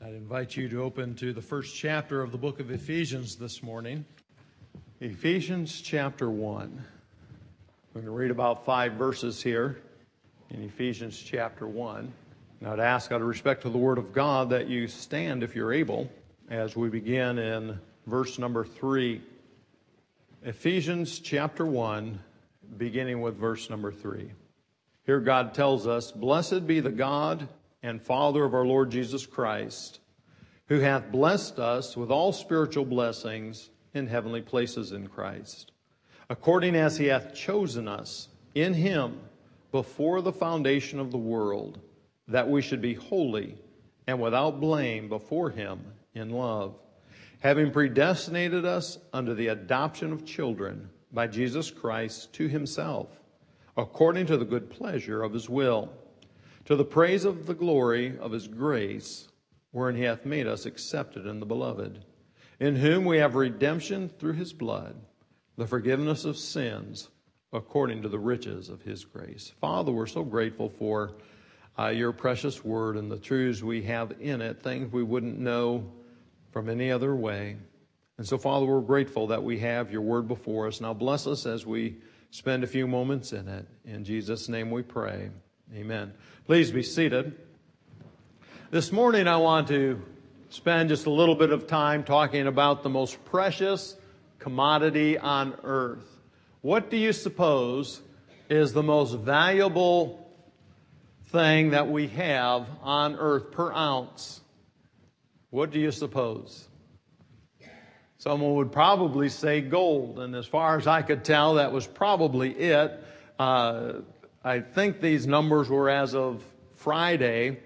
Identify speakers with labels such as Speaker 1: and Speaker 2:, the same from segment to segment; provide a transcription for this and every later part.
Speaker 1: I'd invite you to open to the first chapter of the book of Ephesians this morning. Ephesians chapter 1. We're going to read about 5 verses here in Ephesians chapter 1. Now I'd ask out of respect to the Word of God that you stand if you're able as we begin in verse number 3. Ephesians chapter 1, beginning with verse number 3. Here God tells us, "Blessed be the God and Father of our Lord Jesus Christ, who hath blessed us with all spiritual blessings in heavenly places in Christ, according as he hath chosen us in him before the foundation of the world, that we should be holy and without blame before him in love, having predestinated us unto the adoption of children by Jesus Christ to himself, according to the good pleasure of his will, to the praise of the glory of his grace, wherein he hath made us accepted in the beloved, in whom we have redemption through his blood, the forgiveness of sins, according to the riches of his grace." Father, we're so grateful for your precious word and the truths we have in it, things we wouldn't know from any other way. And so, Father, we're grateful that we have your word before us. Now bless us as we spend a few moments in it. In Jesus' name we pray. Amen. Please be seated. This morning I want to spend just a little bit of time talking about the most precious commodity on earth. What do you suppose is the most valuable thing that we have on earth per ounce? What do you suppose? Someone would probably say gold, and as far as I could tell, that was probably it. I think these numbers were as of Friday,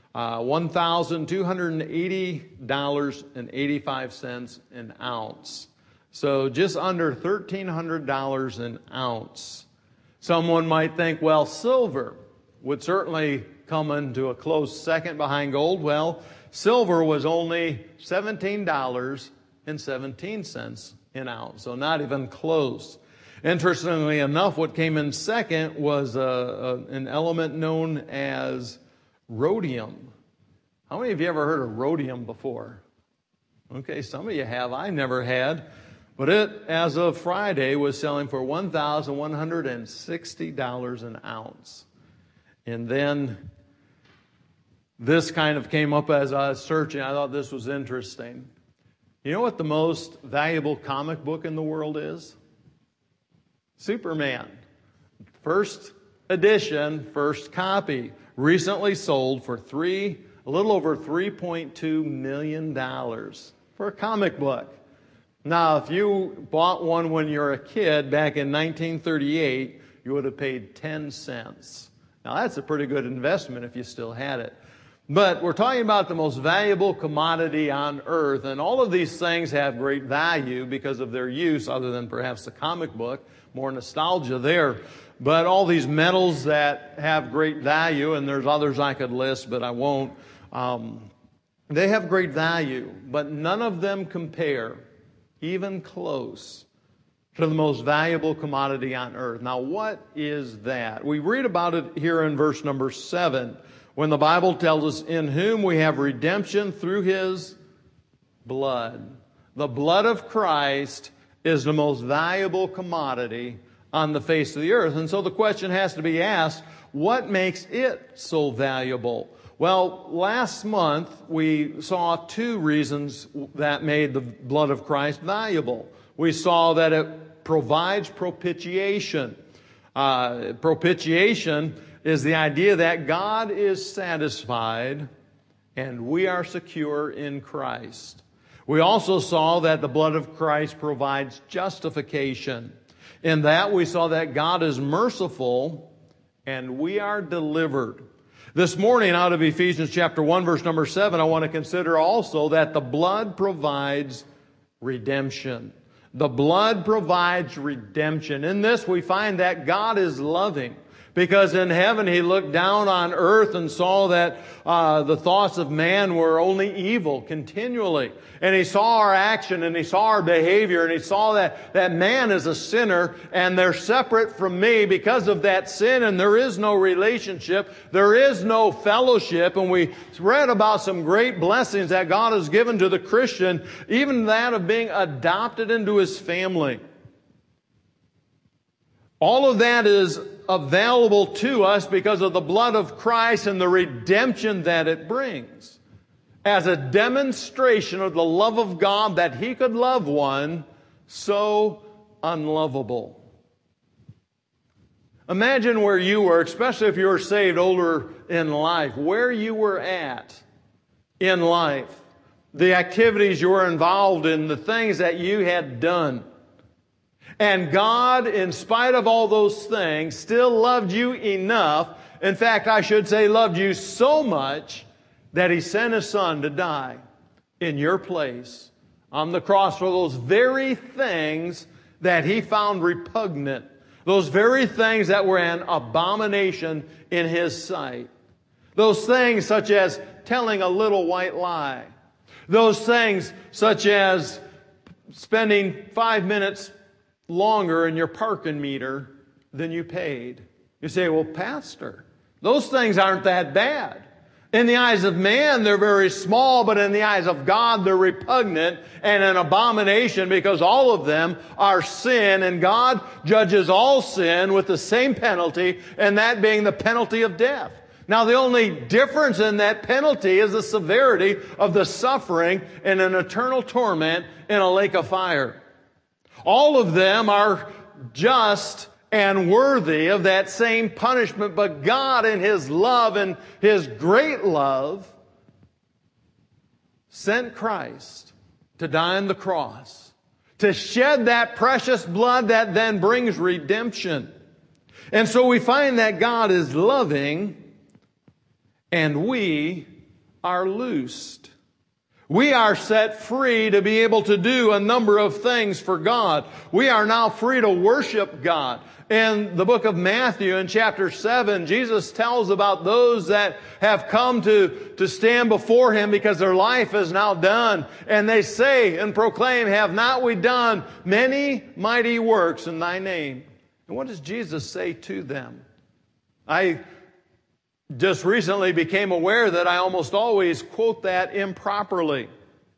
Speaker 1: $1,280.85 an ounce. So just under $1,300 an ounce. Someone might think, well, silver would certainly come into a close second behind gold. Well, silver was only $17.17 an ounce, so not even close. Interestingly enough, what came in second was an element known as rhodium. How many of you ever heard of rhodium before? Okay, some of you have. I never had. But it, as of Friday, was selling for $1,160 an ounce. And then this kind of came up as I was searching. I thought this was interesting. You know what the most valuable comic book in the world is? Superman. First edition, first copy, recently sold for a little over $3.2 million for a comic book. Now, if you bought one when you were a kid back in 1938, you would have paid 10 cents. Now, that's a pretty good investment if you still had it. But we're talking about the most valuable commodity on earth, and all of these things have great value because of their use, other than perhaps the comic book, more nostalgia there. But all these metals that have great value, and there's others I could list, but I won't, they have great value, but none of them compare, even close, to the most valuable commodity on earth. Now, what is that? We read about it here in verse number 7. When the Bible tells us, in whom we have redemption through his blood. The blood of Christ is the most valuable commodity on the face of the earth. And so the question has to be asked, what makes it so valuable? Well, last month we saw 2 reasons that made the blood of Christ valuable. We saw that it provides propitiation. Propitiation is the idea that God is satisfied and we are secure in Christ. We also saw that the blood of Christ provides justification. In that we saw that God is merciful and we are delivered. This morning out of Ephesians chapter 1 verse number 7, I want to consider also that the blood provides redemption. The blood provides redemption. In this we find that God is loving. Because in heaven he looked down on earth and saw that the thoughts of man were only evil continually. And he saw our action and he saw our behavior and he saw that man is a sinner and they're separate from me because of that sin, and there is no relationship. There is no fellowship. And we read about some great blessings that God has given to the Christian, even that of being adopted into His family. All of that is available to us because of the blood of Christ and the redemption that it brings, as a demonstration of the love of God, that He could love one so unlovable. Imagine where you were, especially if you were saved older in life, where you were at in life, the activities you were involved in, the things that you had done. And God, in spite of all those things, still loved you enough. In fact, I should say loved you so much that He sent His Son to die in your place on the cross for those very things that He found repugnant. Those very things that were an abomination in His sight. Those things such as telling a little white lie. Those things such as spending 5 minutes longer in your parking meter than you paid. You say, well, Pastor, those things aren't that bad. In the eyes of man, they're very small, but in the eyes of God, they're repugnant and an abomination, because all of them are sin, and God judges all sin with the same penalty, and that being the penalty of death. Now, the only difference in that penalty is the severity of the suffering in an eternal torment in a lake of fire. All of them are just and worthy of that same punishment, but God in His love and His great love sent Christ to die on the cross, to shed that precious blood that then brings redemption. And so we find that God is loving and we are loosed. We are set free to be able to do a number of things for God. We are now free to worship God. In the book of Matthew, in chapter 7, Jesus tells about those that have come to stand before Him because their life is now done. And they say and proclaim, have not we done many mighty works in Thy name? And what does Jesus say to them? I just recently became aware that I almost always quote that improperly.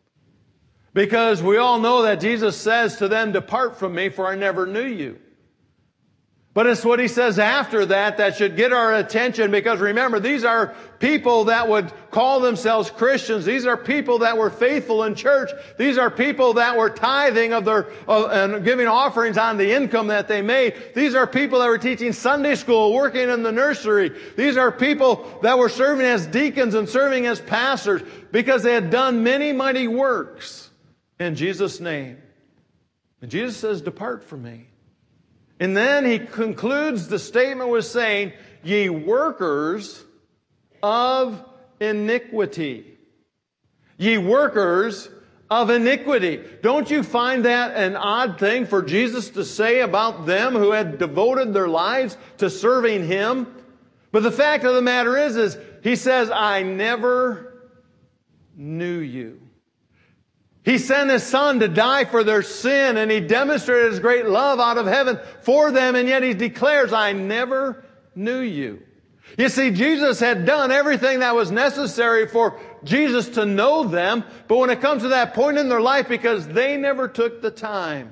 Speaker 1: Because we all know that Jesus says to them, depart from me, for I never knew you. But it's what He says after that should get our attention, because remember, these are people that would call themselves Christians. These are people that were faithful in church. These are people that were tithing and giving offerings on the income that they made. These are people that were teaching Sunday school, working in the nursery. These are people that were serving as deacons and serving as pastors because they had done many mighty works in Jesus' name. And Jesus says, depart from me. And then He concludes the statement with saying, ye workers of iniquity. Ye workers of iniquity. Don't you find that an odd thing for Jesus to say about them who had devoted their lives to serving Him? But the fact of the matter is He says, I never knew you. He sent His Son to die for their sin, and He demonstrated His great love out of heaven for them, and yet He declares, I never knew you. You see, Jesus had done everything that was necessary for Jesus to know them, but when it comes to that point in their life, because they never took the time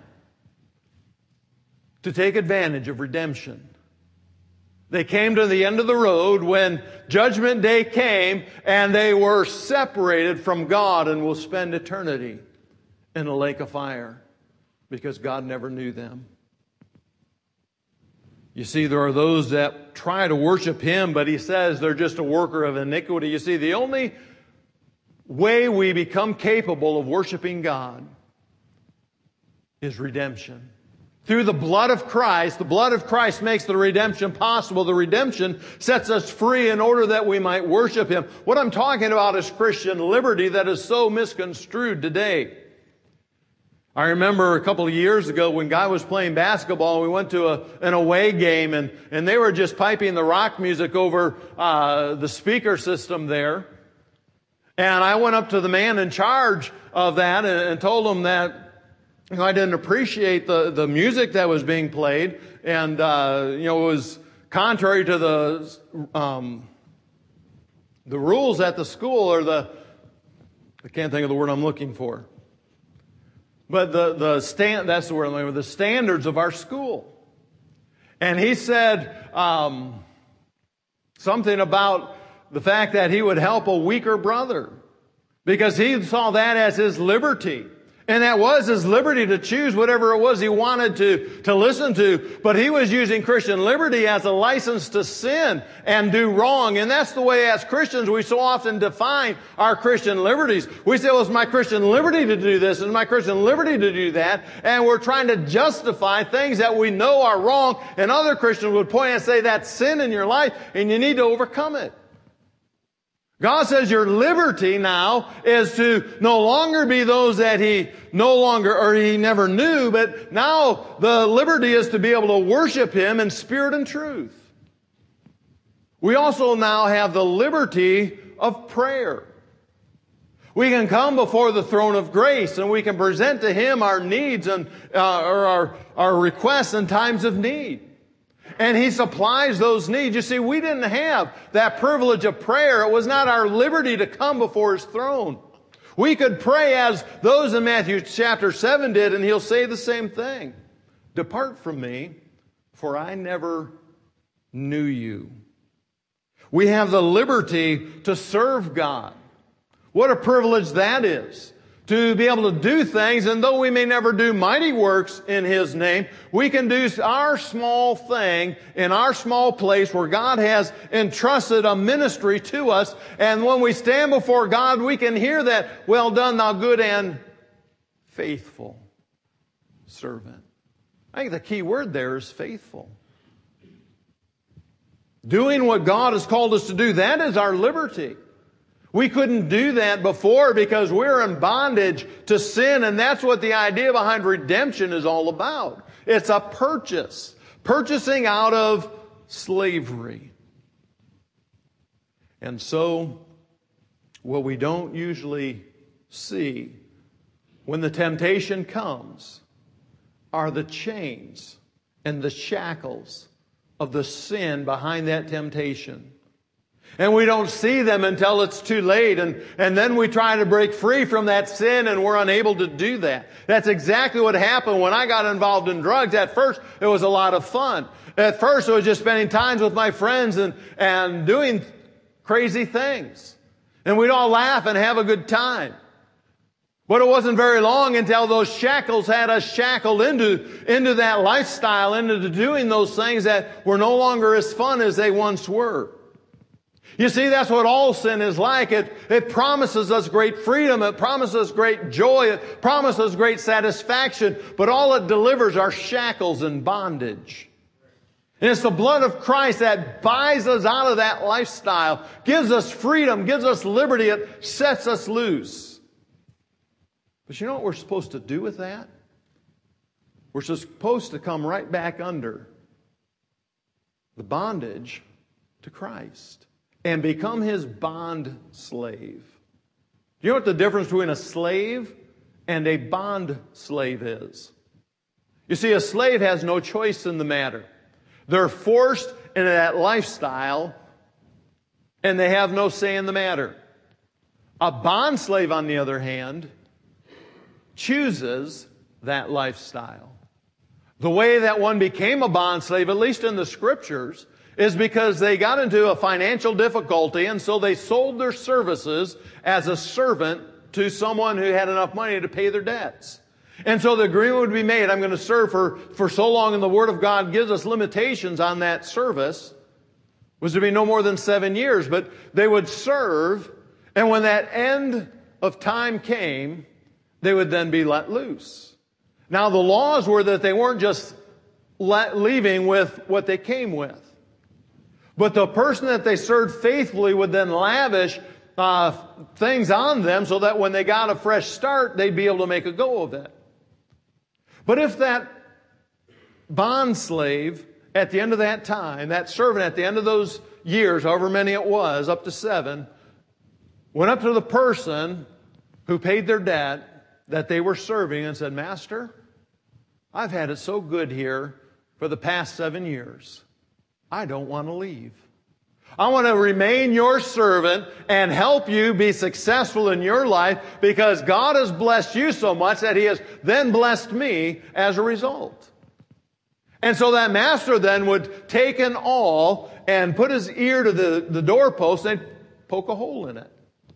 Speaker 1: to take advantage of redemption, they came to the end of the road when Judgment Day came, and they were separated from God and will spend eternity in a lake of fire because God never knew them. You see, there are those that try to worship Him, but He says they're just a worker of iniquity. You see, the only way we become capable of worshiping God is redemption. Through the blood of Christ makes the redemption possible. The redemption sets us free in order that we might worship Him. What I'm talking about is Christian liberty that is so misconstrued today. I remember a couple of years ago when Guy was playing basketball, we went to an away game and they were just piping the rock music over the speaker system there. And I went up to the man in charge of that and told him that I didn't appreciate the music that was being played, and it was contrary to the rules at the school, or I can't think of the word I'm looking for. But that's the word I'm looking for, the standards of our school. And he said something about the fact that he would help a weaker brother because he saw that as his liberty. And that was his liberty to choose whatever it was he wanted to listen to. But he was using Christian liberty as a license to sin and do wrong. And that's the way as Christians we so often define our Christian liberties. We say, well, it's my Christian liberty to do this and my Christian liberty to do that. And we're trying to justify things that we know are wrong. And other Christians would point and say that's sin in your life and you need to overcome it. God says your liberty now is to no longer be those that he never knew, but now the liberty is to be able to worship him in spirit and truth. We also now have the liberty of prayer. We can come before the throne of grace and we can present to him our needs and or our requests in times of need. And he supplies those needs. You see, we didn't have that privilege of prayer. It was not our liberty to come before his throne. We could pray as those in Matthew chapter 7 did, and he'll say the same thing. Depart from me, for I never knew you. We have the liberty to serve God. What a privilege that is. To be able to do things, and though we may never do mighty works in his name, we can do our small thing in our small place where God has entrusted a ministry to us. And when we stand before God, we can hear that, well done, thou good and faithful servant. I think the key word there is faithful. Doing what God has called us to do, that is our liberty. We couldn't do that before because we're in bondage to sin, and that's what the idea behind redemption is all about. It's a purchase. Purchasing out of slavery. And so, what we don't usually see when the temptation comes are the chains and the shackles of the sin behind that temptation. And we don't see them until it's too late. And then we try to break free from that sin and we're unable to do that. That's exactly what happened when I got involved in drugs. At first, it was a lot of fun. At first, it was just spending time with my friends and doing crazy things. And we'd all laugh and have a good time. But it wasn't very long until those shackles had us shackled into that lifestyle, into doing those things that were no longer as fun as they once were. You see, that's what all sin is like. It promises us great freedom. It promises great joy. It promises great satisfaction. But all it delivers are shackles and bondage. And it's the blood of Christ that buys us out of that lifestyle, gives us freedom, gives us liberty. It sets us loose. But you know what we're supposed to do with that? We're supposed to come right back under the bondage to Christ and become his bond slave. Do you know what the difference between a slave and a bond slave is? You see, a slave has no choice in the matter. They're forced into that lifestyle and they have no say in the matter. A bond slave, on the other hand, chooses that lifestyle. The way that one became a bond slave, at least in the scriptures, is because they got into a financial difficulty and so they sold their services as a servant to someone who had enough money to pay their debts. And so the agreement would be made, I'm going to serve for so long, and the Word of God gives us limitations on that service, was to be no more than 7 years, but they would serve, and when that end of time came, they would then be let loose. Now the laws were that they weren't just leaving with what they came with. But the person that they served faithfully would then lavish things on them so that when they got a fresh start, they'd be able to make a go of it. But if that bond slave at the end of that time, that servant at the end of those years, however many it was, up to 7, went up to the person who paid their debt that they were serving and said, Master, I've had it so good here for the past 7 years. I don't want to leave. I want to remain your servant and help you be successful in your life because God has blessed you so much that He has then blessed me as a result. And so that master then would take an awl and put his ear to the doorpost and poke a hole in it.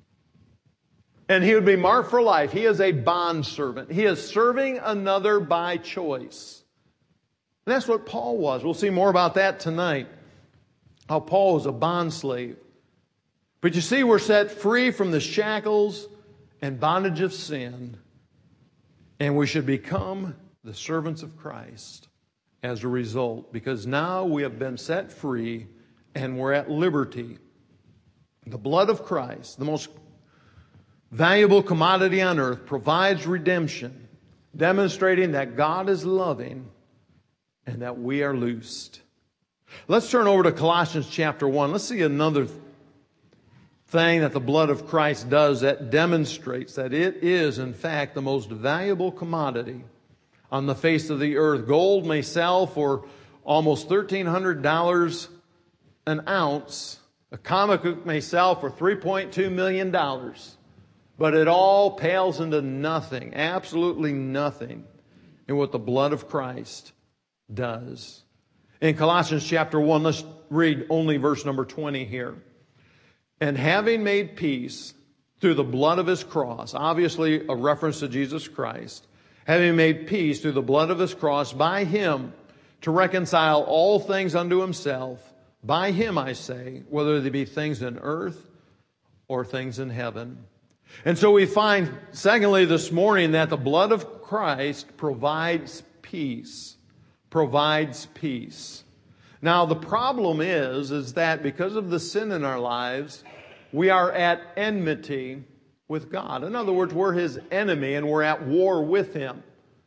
Speaker 1: And he would be marked for life. He is a bond servant. He is serving another by choice. And that's what Paul was. We'll see more about that tonight. How Paul was a bond slave. But you see, we're set free from the shackles and bondage of sin. And we should become the servants of Christ as a result. Because now we have been set free and we're at liberty. The blood of Christ, the most valuable commodity on earth, provides redemption, demonstrating that God is loving and that we are loosed. Let's turn over to Colossians chapter 1. Let's see another thing that the blood of Christ does that demonstrates that it is, in fact, the most valuable commodity on the face of the earth. Gold may sell for almost $1,300 an ounce. A comic book may sell for $3.2 million. But it all pales into nothing, absolutely nothing, in what the blood of Christ does. In Colossians chapter 1, let's read only verse number 20 here. And having made peace through the blood of His cross, obviously a reference to Jesus Christ, having made peace through the blood of His cross, by Him to reconcile all things unto Himself, by Him I say, whether they be things in earth or things in heaven. And so we find, secondly, this morning, that the blood of Christ provides peace. Provides peace. Now, the problem is that because of the sin in our lives, we are at enmity with God. In other words, we're His enemy and we're at war with Him.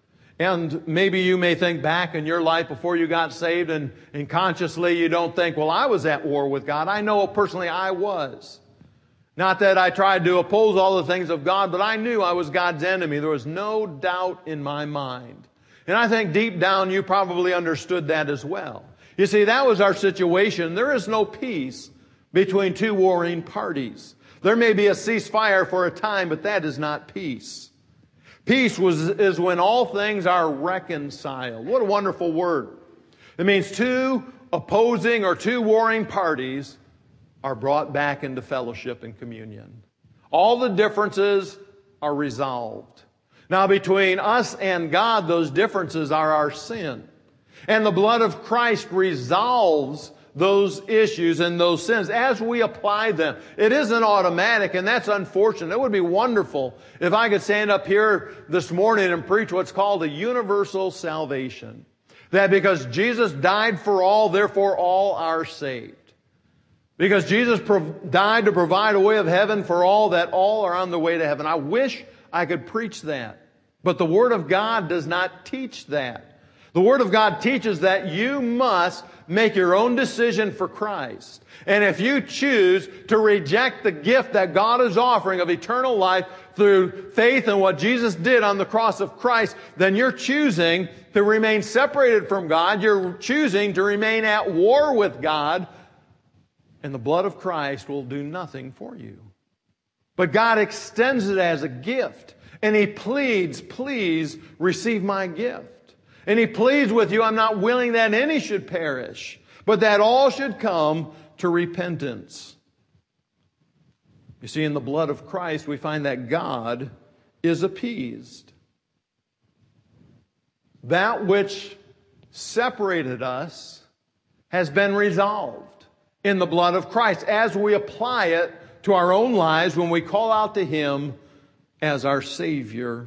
Speaker 1: And maybe you may think back in your life before you got saved and consciously you don't think, well, I was at war with God. I know personally I was. Not that I tried to oppose all the things of God, but I knew I was God's enemy. There was no doubt in my mind. And I think deep down you probably understood that as well. You see, that was our situation. There is no peace between two warring parties. There may be a ceasefire for a time, but that is not peace. Peace is when all things are reconciled. What a wonderful word. It means two opposing or two warring parties are brought back into fellowship and communion. All the differences are resolved. Now, between us and God, those differences are our sin. And the blood of Christ resolves those issues and those sins as we apply them. It isn't automatic, and that's unfortunate. It would be wonderful if I could stand up here this morning and preach what's called a universal salvation. That because Jesus died for all, therefore all are saved. Because Jesus died to provide a way of heaven for all, that all are on the way to heaven. I wish I could preach that. But the Word of God does not teach that. The Word of God teaches that you must make your own decision for Christ. And if you choose to reject the gift that God is offering of eternal life through faith in what Jesus did on the cross of Christ, then you're choosing to remain separated from God. You're choosing to remain at war with God. And the blood of Christ will do nothing for you. But God extends it as a gift. And He pleads, please receive my gift. And He pleads with you, I'm not willing that any should perish, but that all should come to repentance. You see, in the blood of Christ, we find that God is appeased. That which separated us has been resolved in the blood of Christ as we apply it to our own lives when we call out to Him as our Savior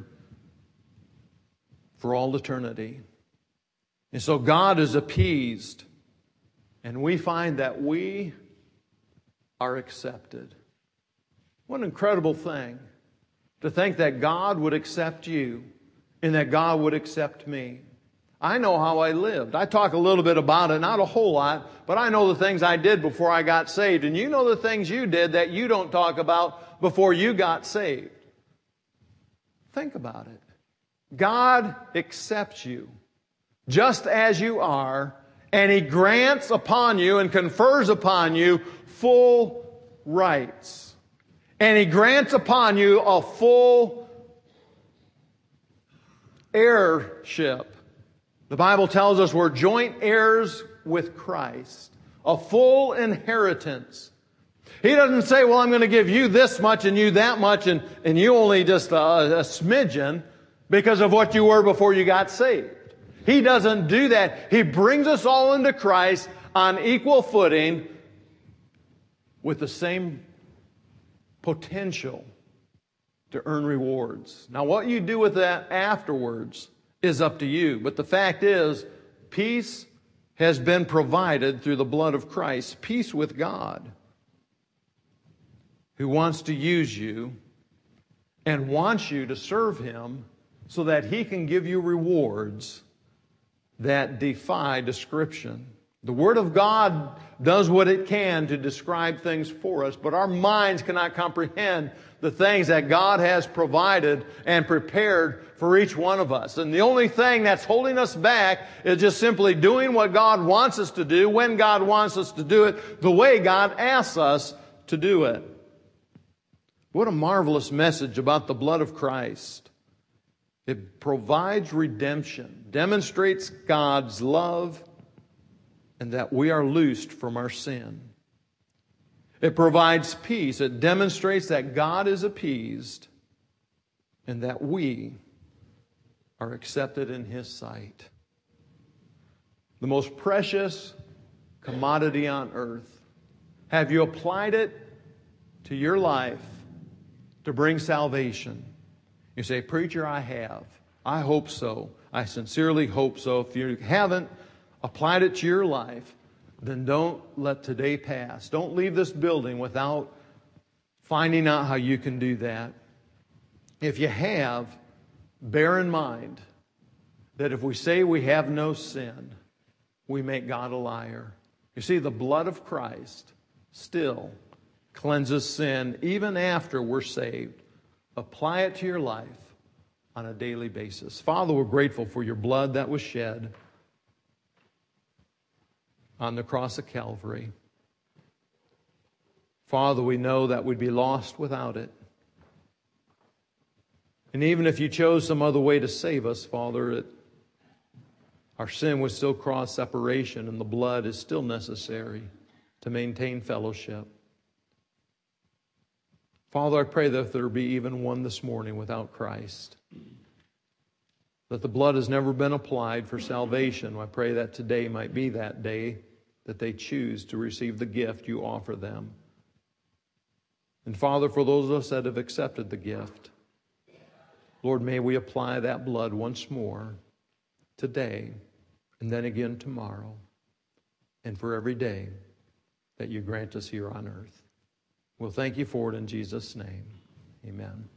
Speaker 1: for all eternity. And so God is appeased, and we find that we are accepted. What an incredible thing to think that God would accept you and that God would accept me. I know how I lived. I talk a little bit about it, not a whole lot, but I know the things I did before I got saved. And you know the things you did that you don't talk about before you got saved. Think about it. God accepts you just as you are, and He grants upon you and confers upon you full rights. And He grants upon you a full heirship. The Bible tells us we're joint heirs with Christ. A full inheritance. He doesn't say, well, I'm going to give you this much and you that much and you only just a smidgen because of what you were before you got saved. He doesn't do that. He brings us all into Christ on equal footing with the same potential to earn rewards. Now, what you do with that afterwards is up to you. But the fact is, peace has been provided through the blood of Christ. Peace with God, who wants to use you and wants you to serve Him so that He can give you rewards that defy description. The Word of God does what it can to describe things for us, but our minds cannot comprehend the things that God has provided and prepared for each one of us. And the only thing that's holding us back is just simply doing what God wants us to do, when God wants us to do it, the way God asks us to do it. What a marvelous message about the blood of Christ. It provides redemption, demonstrates God's love, and that we are loosed from our sin. It provides peace. It demonstrates that God is appeased and that we are accepted in His sight. The most precious commodity on earth. Have you applied it to your life to bring salvation? You say, preacher, I have. I hope so. I sincerely hope so. If you haven't applied it to your life, then don't let today pass. Don't leave this building without finding out how you can do that. If you have, bear in mind that if we say we have no sin, we make God a liar. You see, the blood of Christ still cleanses sin even after we're saved. Apply it to your life on a daily basis. Father, we're grateful for your blood that was shed on the cross of Calvary. Father, we know that we'd be lost without it. And even if you chose some other way to save us, Father, our sin would still cause separation, and the blood is still necessary to maintain fellowship. Father, I pray that if there be even one this morning without Christ, that the blood has never been applied for salvation, I pray that today might be that day that they choose to receive the gift you offer them. And Father, for those of us that have accepted the gift, Lord, may we apply that blood once more today and then again tomorrow and for every day that you grant us here on earth. We'll thank you for it in Jesus' name. Amen.